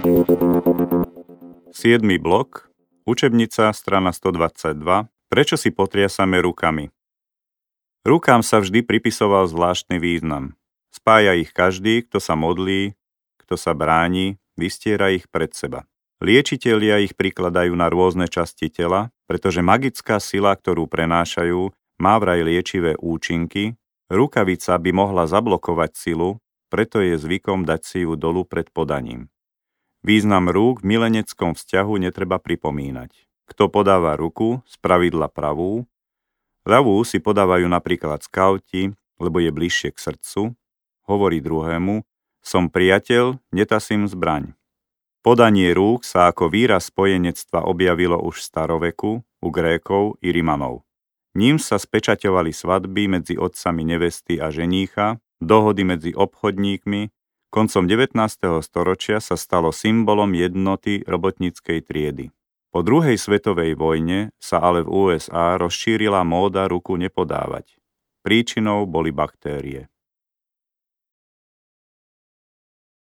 7. blok, učebnica, strana 122. Prečo si potriasame rukami? Rukám sa vždy pripisoval zvláštny význam. Spája ich každý, kto sa modlí, kto sa bráni, vystiera ich pred seba. Liečitelia ich prikladajú na rôzne časti tela, pretože magická sila, ktorú prenášajú, má vraj liečivé účinky. Rukavica by mohla zablokovať silu, preto je zvykom dať si ju dolu pred podaním. Význam rúk v mileneckom vzťahu netreba pripomínať. Kto podáva ruku, spravidla pravú, ľavú si podávajú napríklad skauti, lebo je bližšie k srdcu, hovorí druhému, som priateľ, netasím zbraň. Podanie rúk sa ako výraz spojenectva objavilo už v staroveku, u Grékov i Rimanov. Ním sa spečaťovali svadby medzi otcami nevesty a ženícha, dohody medzi obchodníkmi, koncom 19. storočia sa stalo symbolom jednoty robotníckej triedy. Po druhej svetovej vojne sa ale v USA rozšírila móda ruku nepodávať. Príčinou boli baktérie.